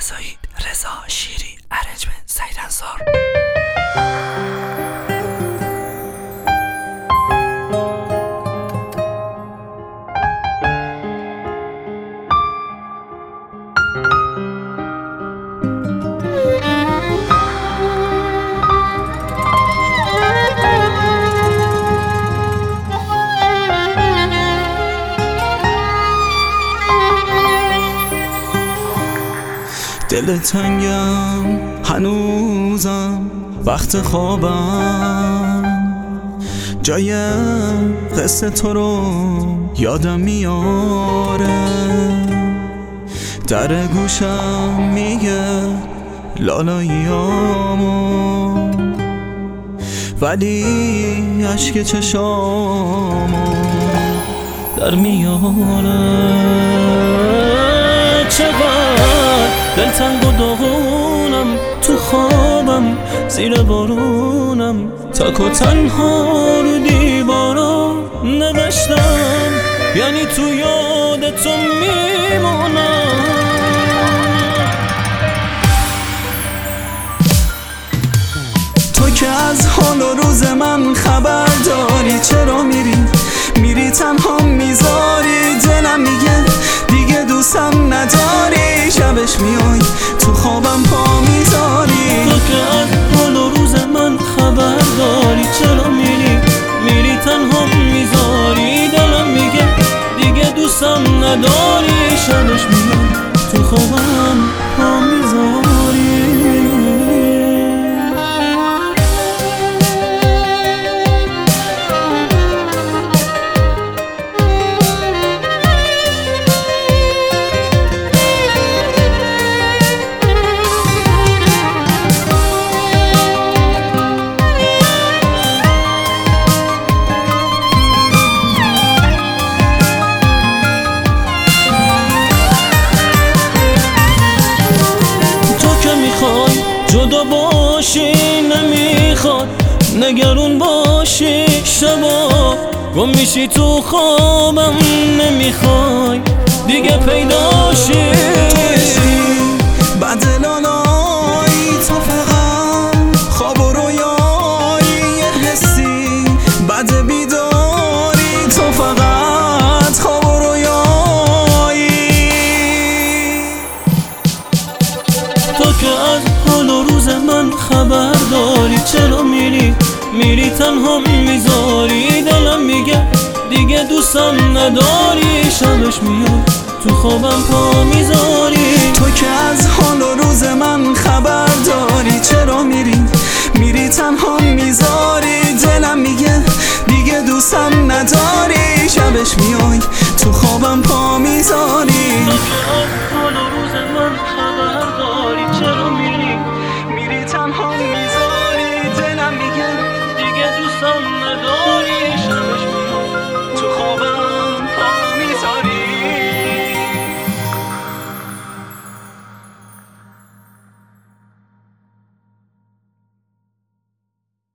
رضایی، رضا شیری، ارنجمنت سعید انصار. دل تنگم هنوزم وقت خوابم، جای قصه تو رو یادم میاره، در گوشم میگه لالاییامو، ولی عشق چشامو در میاره. چقدر دلتنگ و داغونم تو خوابم، زیر بارونم تک و تنها رو دیوارا نوشتم، یعنی تو یاد تو میمونم. تو که از حال و روز من خبر داری، چرا میری تنها میذاری، دلم میگه دیگه دوستم نداری، شبش میای تو خوابم پا میذاری. تو که از حال و روز من خبر داری، چرا میری تنها میذاری، دلم میگه دیگه دوستم نداری، شبش میای تو خوابم پا میذاری. جدا باشی نمیخواد، نگرون باشی شبا گم میشی تو خوابم، نمیخوای دیگه پیداشی. بعد لالایی تو فقط خواب و رویایی، یه حسی بعد بیداری تو فقط خواب و رویایی. تو که از حال و روز من خبر داری، چرا میری تنها میذاری، دلم میگه دیگه دوستم نداری، شبش میاد تو خوابم پا میذاری. تو که از حال و روز من خبر داری، چرا میری تنها میذاری.